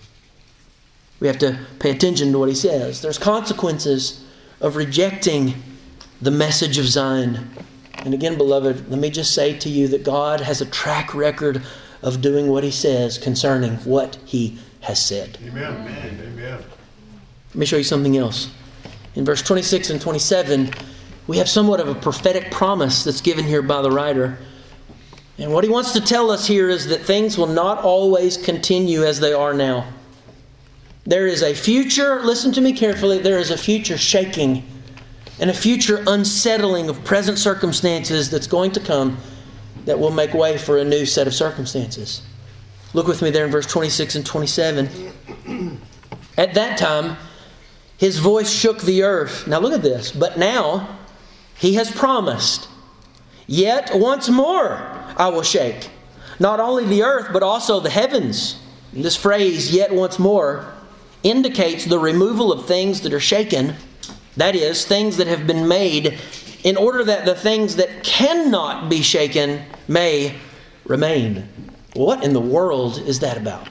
We have to pay attention to what He says. There's consequences of rejecting the message of Zion. And again, beloved, let me just say to you that God has a track record of doing what He says concerning what He has said. Amen. Amen. Let me show you something else. In verse 26 and 27, we have somewhat of a prophetic promise that's given here by the writer. And what he wants to tell us here is that things will not always continue as they are now. There is a future, listen to me carefully, there is a future shaking and a future unsettling of present circumstances that's going to come that will make way for a new set of circumstances. Look with me there in verse 26 and 27. At that time, His voice shook the earth. Now look at this. But now He has promised, yet once more I will shake not only the earth, but also the heavens. And this phrase, yet once more, indicates the removal of things that are shaken. That is, things that have been made in order that the things that cannot be shaken may remain. What in the world is that about?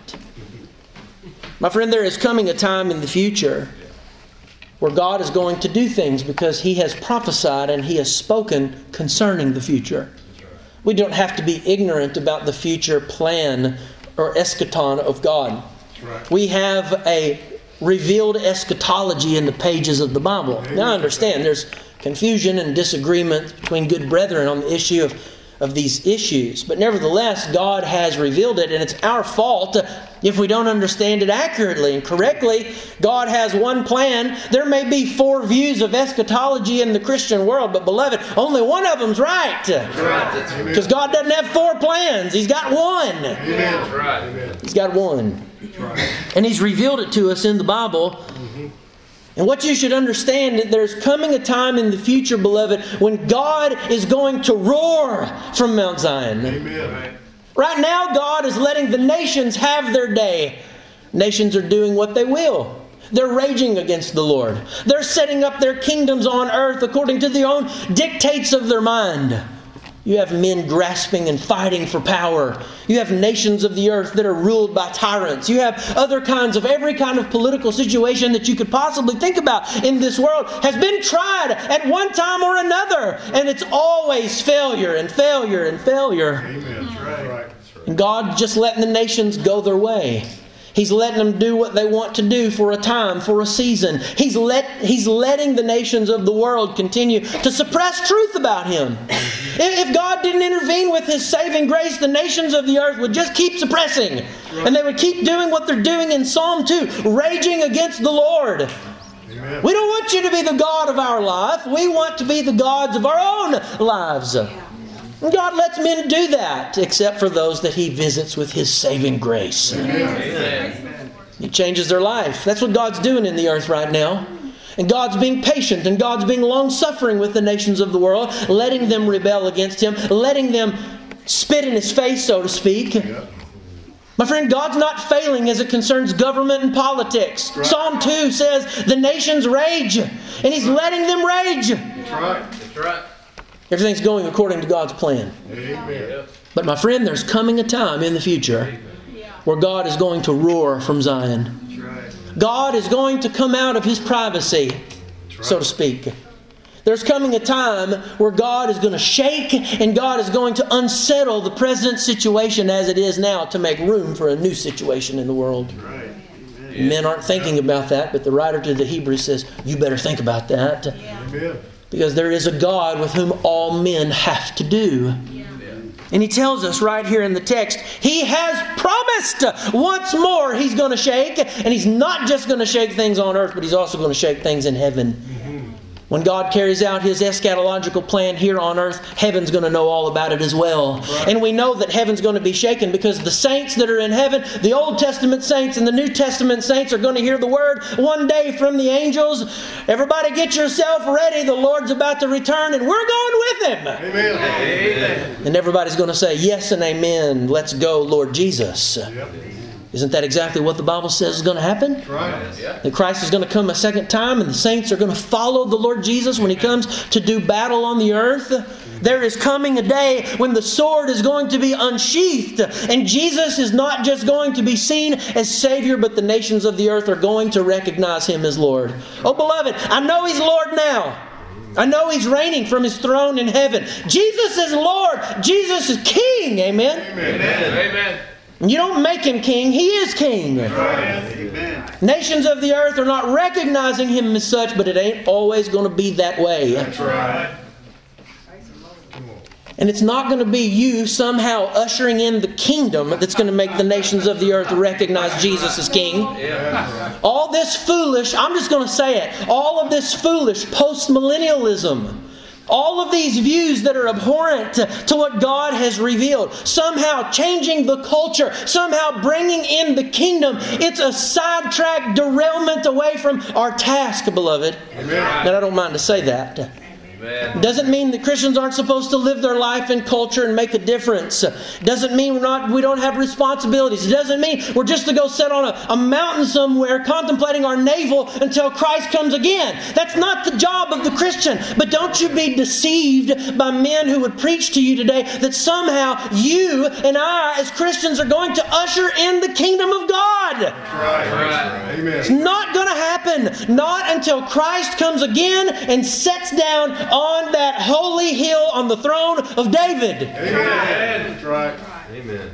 My friend, there is coming a time in the future where God is going to do things because He has prophesied and He has spoken concerning the future. We don't have to be ignorant about the future plan or eschaton of God. We have a revealed eschatology in the pages of the Bible. Now I understand there's confusion and disagreement between good brethren on the issue of these issues. But nevertheless, God has revealed it, and it's our fault if we don't understand it accurately and correctly. God has one plan. There may be 4 views of eschatology in the Christian world, but beloved, only one of them's right. Because God doesn't have 4 plans. He's got one. Amen. He's got one. And He's revealed it to us in the Bible. And what you should understand, that there's coming a time in the future, beloved, when God is going to roar from Mount Zion. Amen. Right now, God is letting the nations have their day. Nations are doing what they will. They're raging against the Lord. They're setting up their kingdoms on earth according to the own dictates of their mind. You have men grasping and fighting for power. You have nations of the earth that are ruled by tyrants. You have other kinds of, every kind of political situation that you could possibly think about in this world has been tried at one time or another. And it's always failure and failure and failure. Amen. That's right. And God just letting the nations go their way. He's letting them do what they want to do for a time, for a season. He's letting the nations of the world continue to suppress truth about Him. If God didn't intervene with His saving grace, the nations of the earth would just keep suppressing. And they would keep doing what they're doing in Psalm 2, raging against the Lord. Amen. We don't want you to be the God of our life. We want to be the gods of our own lives. And God lets men do that, except for those that He visits with His saving grace. Amen. He changes their life. That's what God's doing in the earth right now. And God's being patient, and God's being long-suffering with the nations of the world, letting them rebel against Him, letting them spit in His face, so to speak. My friend, God's not failing as it concerns government and politics. Right. Psalm 2 says the nations rage, and He's letting them rage. That's right. That's right. Everything's going according to God's plan. Amen. But my friend, there's coming a time in the future where God is going to roar from Zion. God is going to come out of His privacy, so to speak. There's coming a time where God is going to shake and God is going to unsettle the present situation as it is now to make room for a new situation in the world. Men aren't thinking about that, but the writer to the Hebrews says, you better think about that. Amen. Because there is a God with whom all men have to do. And He tells us right here in the text, He has promised once more He's going to shake. And He's not just going to shake things on earth, but He's also going to shake things in heaven. When God carries out His eschatological plan here on earth, heaven's going to know all about it as well. Right. And we know that heaven's going to be shaken because the saints that are in heaven, the Old Testament saints and the New Testament saints are going to hear the word one day from the angels. Everybody get yourself ready. The Lord's about to return and we're going with Him. Amen. Amen. And everybody's going to say, yes and amen. Let's go, Lord Jesus. Yep. Isn't that exactly what the Bible says is going to happen? Right. That Christ is going to come a second time and the saints are going to follow the Lord Jesus when He comes to do battle on the earth. There is coming a day when the sword is going to be unsheathed and Jesus is not just going to be seen as Savior, but the nations of the earth are going to recognize Him as Lord. Oh, beloved, I know He's Lord now. I know He's reigning from His throne in heaven. Jesus is Lord. Jesus is King. Amen? Amen. Amen. You don't make Him king. He is king. Amen. Nations of the earth are not recognizing Him as such, but it ain't always going to be that way. That's right. And it's not going to be you somehow ushering in the kingdom that's going to make the nations of the earth recognize Jesus as king. All this foolish, I'm just going to say it, all of this foolish post-millennialism, all of these views that are abhorrent to what God has revealed, somehow changing the culture, somehow bringing in the kingdom, it's a sidetrack derailment away from our task, beloved. Amen. And I don't mind to say that. It doesn't mean that Christians aren't supposed to live their life in culture and make a difference. It doesn't mean we don't have responsibilities. It doesn't mean we're just to go sit on a mountain somewhere contemplating our navel until Christ comes again. That's not the job of the Christian. But don't you be deceived by men who would preach to you today that somehow you and I as Christians are going to usher in the kingdom of God. Right. Amen. It's not going to happen. Not until Christ comes again and sets down on that holy hill on the throne of David. Amen. That's right. Amen.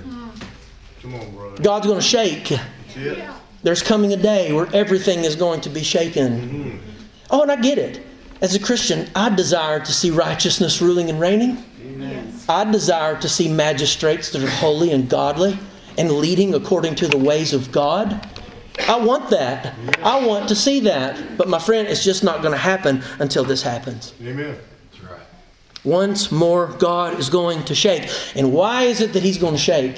Come on, brother. God's going to shake. Yeah. There's coming a day where everything is going to be shaken. Mm-hmm. Oh, and I get it. As a Christian, I desire to see righteousness ruling and reigning. Amen. I desire to see magistrates that are holy and godly and leading according to the ways of God. I want that. I want to see that. But my friend, it's just not going to happen until this happens. Amen. That's right. Once more, God is going to shake. And why is it that He's going to shake?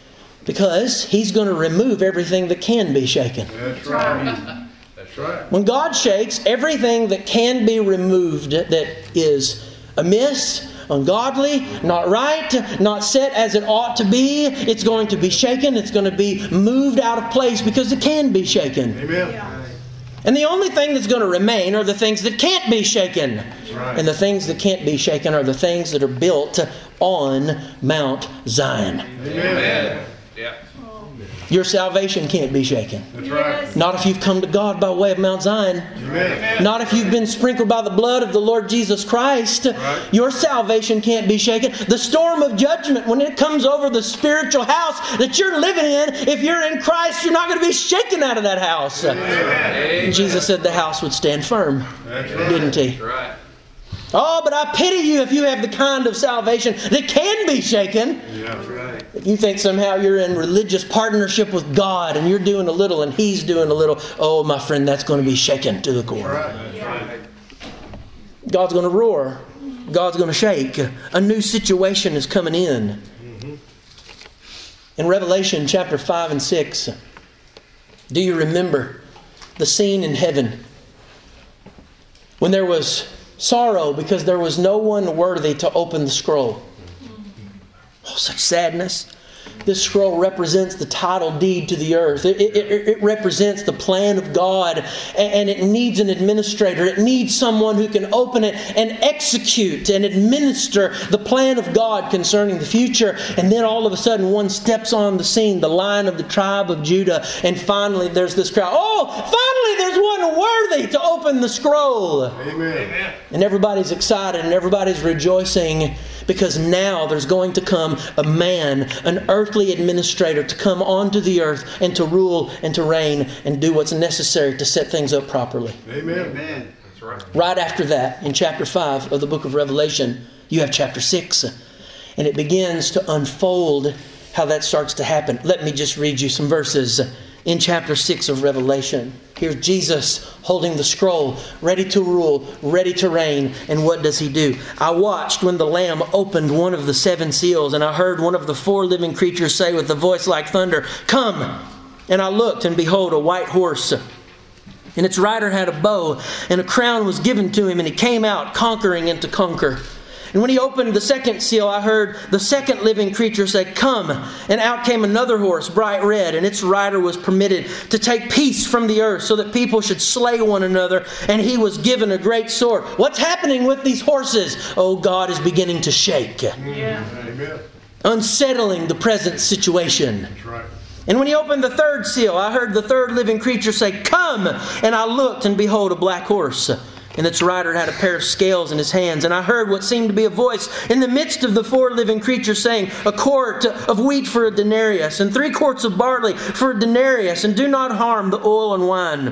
Because He's going to remove everything that can be shaken. That's right. That's right. When God shakes, everything that can be removed that is amiss, ungodly, not right, not set as it ought to be, it's going to be shaken. It's going to be moved out of place because it can be shaken. Amen. Yeah. And the only thing that's going to remain are the things that can't be shaken. Right. And the things that can't be shaken are the things that are built on Mount Zion. Amen. Yeah. Your salvation can't be shaken. That's right. Not if you've come to God by way of Mount Zion. Amen. Not if you've been sprinkled by the blood of the Lord Jesus Christ. Right. Your salvation can't be shaken. The storm of judgment, when it comes over the spiritual house that you're living in, if you're in Christ, you're not going to be shaken out of that house. Amen. Jesus said the house would stand firm. That's right. Didn't He? That's right. Oh, but I pity you if you have the kind of salvation that can be shaken. Yeah, that's right. If you think somehow you're in religious partnership with God and you're doing a little and He's doing a little, oh, my friend, that's going to be shaken to the core. That's right. God's going to roar. God's going to shake. A new situation is coming in. Mm-hmm. In Revelation chapter 5 and 6, do you remember the scene in heaven when there was sorrow because there was no one worthy to open the scroll? Oh, such sadness. This scroll represents the title deed to the earth. It represents the plan of God, and it needs an administrator. It needs someone who can open it and execute and administer the plan of God concerning the future. And then all of a sudden one steps on the scene, the Lion of the tribe of Judah, and finally there's this crowd. Oh, finally there's one worthy to open the scroll. Amen. And everybody's excited and everybody's rejoicing because now there's going to come a man, an earthly administrator, to come onto the earth and to rule and to reign and do what's necessary to set things up properly. Amen. That's right. Right after that, in chapter 5 of the book of Revelation, you have chapter 6. And it begins to unfold how that starts to happen. Let me just read you some verses. In chapter 6 of Revelation, here's Jesus holding the scroll, ready to rule, ready to reign. And what does He do? I watched when the Lamb opened one of the 7 seals, and I heard one of the 4 living creatures say with a voice like thunder, "Come!" And I looked, and behold, a white horse. And its rider had a bow, and a crown was given to him, and he came out conquering and to conquer. And when he opened the 2nd seal, I heard the 2nd living creature say, "Come!" And out came another horse, bright red, and its rider was permitted to take peace from the earth so that people should slay one another. And he was given a great sword. What's happening with these horses? Oh, God is beginning to shake. Yeah. Amen. Unsettling the present situation. That's right. And when he opened the 3rd seal, I heard the 3rd living creature say, "Come!" And I looked, and behold, a black horse. And its rider had a pair of scales in his hands. And I heard what seemed to be a voice in the midst of the 4 living creatures saying, "A quart of wheat for a denarius, and 3 quarts of barley for a denarius, and do not harm the oil and wine."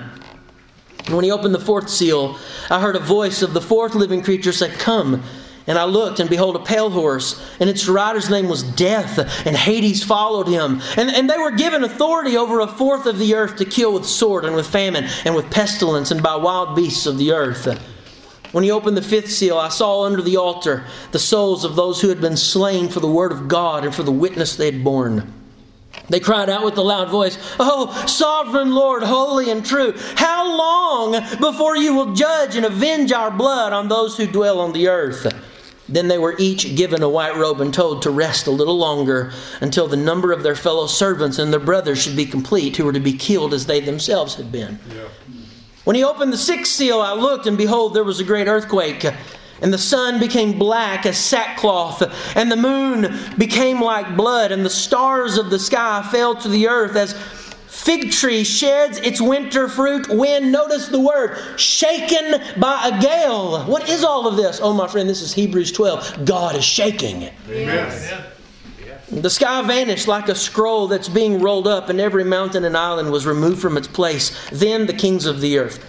And when he opened the 4th seal, I heard a voice of the 4th living creature say, "Come." And I looked, and behold, a pale horse, and its rider's name was Death, and Hades followed him. And they were given authority over 1/4 of the earth to kill with sword, and with famine, and with pestilence, and by wild beasts of the earth. When he opened the 5th seal, I saw under the altar the souls of those who had been slain for the word of God and for the witness they had borne. They cried out with a loud voice, "Oh, sovereign Lord, holy and true, how long before you will judge and avenge our blood on those who dwell on the earth?" Then they were each given a white robe and told to rest a little longer until the number of their fellow servants and their brothers should be complete, who were to be killed as they themselves had been. Yeah. When he opened the sixth seal, I looked, and behold, there was a great earthquake. And the sun became black as sackcloth, and the moon became like blood, and the stars of the sky fell to the earth as fig tree sheds its winter fruit when, notice the word, shaken by a gale. What is all of this? Oh, my friend, this is Hebrews 12. God is shaking. Yes. The sky vanished like a scroll that's being rolled up, and every mountain and island was removed from its place. Then the kings of the earth,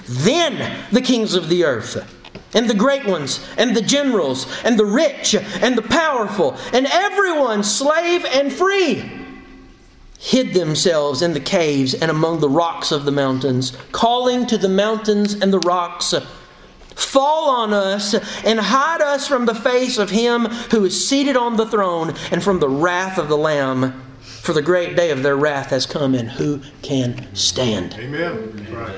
and the great ones, and the generals, and the rich, and the powerful, and everyone, slave and free, hid themselves in the caves and among the rocks of the mountains, calling to the mountains and the rocks, "Fall on us and hide us from the face of Him who is seated on the throne and from the wrath of the Lamb. For the great day of their wrath has come, and who can stand?" Amen. Right.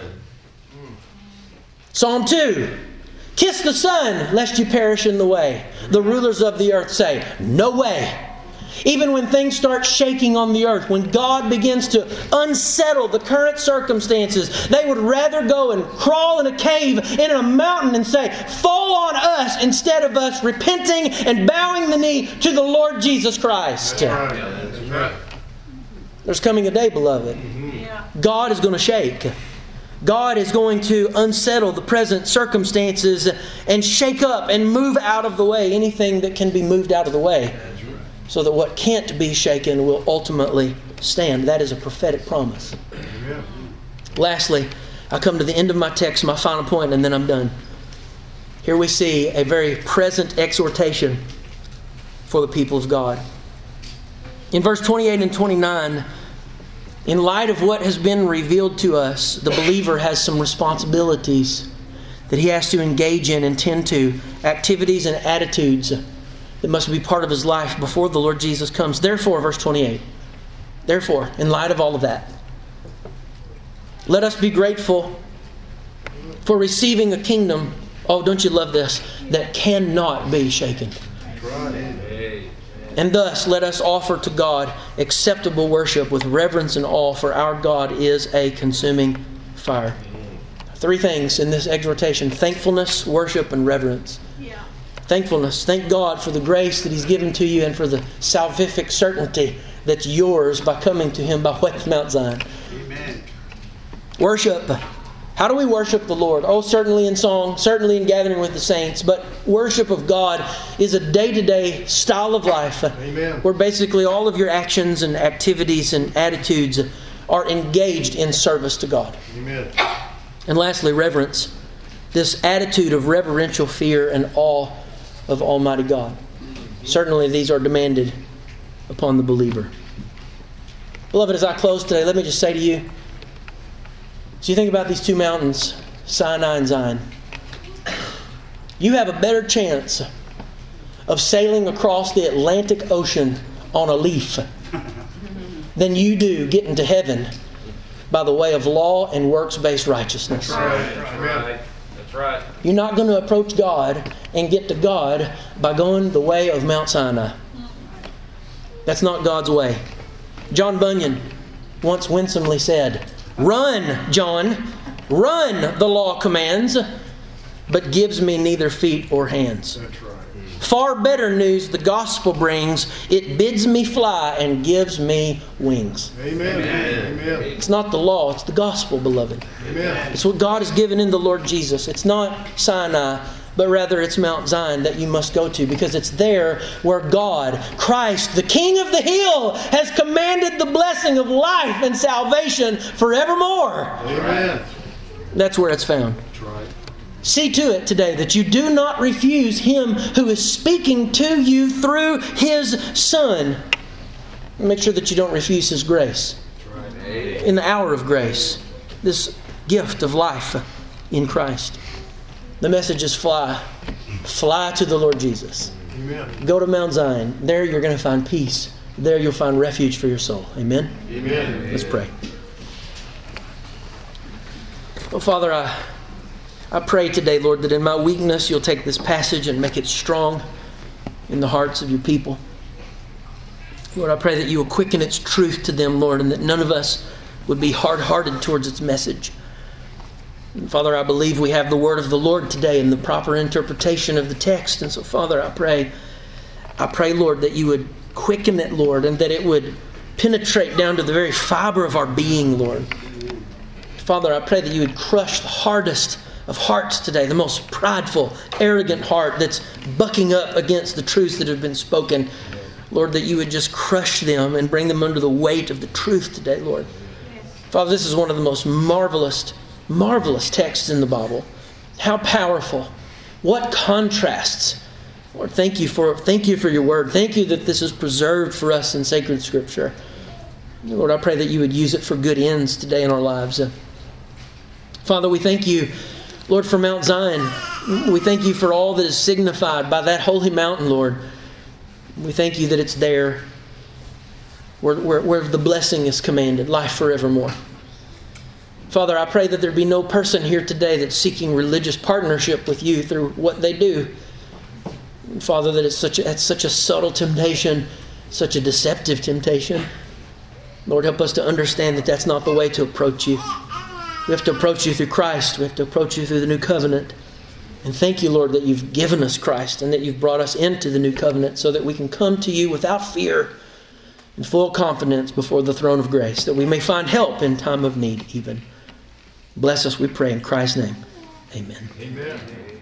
Psalm 2. "Kiss the Son, lest you perish in the way. The rulers of the earth say, no way." Even when things start shaking on the earth, when God begins to unsettle the current circumstances, they would rather go and crawl in a cave in a mountain and say, "Fall on us," instead of us repenting and bowing the knee to the Lord Jesus Christ. That's right. There's coming a day, beloved. God is going to shake. God is going to unsettle the present circumstances and shake up and move out of the way anything that can be moved out of the way, so that what can't be shaken will ultimately stand. That is a prophetic promise. Amen. Lastly, I come to the end of my text, my final point, and then I'm done. Here we see a very present exhortation for the people of God. In verse 28 and 29, in light of what has been revealed to us, the believer has some responsibilities that he has to engage in and tend to, activities and attitudes that must be part of his life before the Lord Jesus comes. Therefore, verse 28, therefore, in light of all of that, let us be grateful for receiving a kingdom, oh, don't you love this, that cannot be shaken. And thus, let us offer to God acceptable worship with reverence and awe, for our God is a consuming fire. Three things in this exhortation: thankfulness, worship, and reverence. Thankfulness. Thank God for the grace that He's given to you and for the salvific certainty that's yours by coming to Him by way of Mount Zion. Amen. Worship. How do we worship the Lord? Oh, certainly in song, certainly in gathering with the saints, but worship of God is a day-to-day style of life. Amen. Where basically all of your actions and activities and attitudes are engaged in service to God. Amen. And lastly, reverence. This attitude of reverential fear and awe of Almighty God. Certainly these are demanded upon the believer. Beloved, as I close today, let me just say to you, so you think about these two mountains, Sinai and Zion. You have a better chance of sailing across the Atlantic Ocean on a leaf than you do getting to heaven by the way of law and works-based righteousness. That's right. That's right. You're not going to approach God and get to God by going the way of Mount Sinai. That's not God's way. John Bunyan once winsomely said, "Run, John, run, the law commands, but gives me neither feet or hands." That's right. Far better news the gospel brings. It bids me fly and gives me wings. Amen. Amen. It's not the law, it's the gospel, beloved. Amen. It's what God has given in the Lord Jesus. It's not Sinai, but rather it's Mount Zion that you must go to, because it's there where God, Christ, the King of the Hill, has commanded the blessing of life and salvation forevermore. Amen. That's where it's found. That's right. See to it today that you do not refuse Him who is speaking to you through His Son. Make sure that you don't refuse His grace. That's right. In the hour of grace, this gift of life in Christ. The message is fly. Fly to the Lord Jesus. Amen. Go to Mount Zion. There you're going to find peace There you'll find refuge for your soul. Amen? Amen. Let's pray. Well, Father, I pray today, Lord, that in my weakness you'll take this passage and make it strong in the hearts of your people. Lord, I pray that you will quicken its truth to them, Lord, and that none of us would be hard-hearted towards its message. And Father, I believe we have the word of the Lord today and the proper interpretation of the text. And so, Father, I pray, Lord, that you would quicken it, Lord, and that it would penetrate down to the very fiber of our being, Lord. Father, I pray that you would crush the hardest of hearts today, the most prideful, arrogant heart that's bucking up against the truths that have been spoken. Lord, that you would just crush them and bring them under the weight of the truth today, Lord. Father, this is one of the most marvelous texts in the Bible. How powerful. What contrasts. Lord, thank you for your word. Thank you that this is preserved for us in sacred Scripture. Lord, I pray that you would use it for good ends today in our lives. Father, we thank you, Lord, for Mount Zion. We thank you for all that is signified by that holy mountain, Lord. We thank you that it's there where the blessing is commanded, life forevermore. Father, I pray that there be no person here today that's seeking religious partnership with you through what they do. Father, that it's such a subtle temptation, such a deceptive temptation. Lord, help us to understand that that's not the way to approach you. We have to approach you through Christ. We have to approach you through the new covenant. And thank you, Lord, that you've given us Christ and that you've brought us into the new covenant so that we can come to you without fear and full confidence before the throne of grace, that we may find help in time of need even. Bless us, we pray, in Christ's name. Amen. Amen.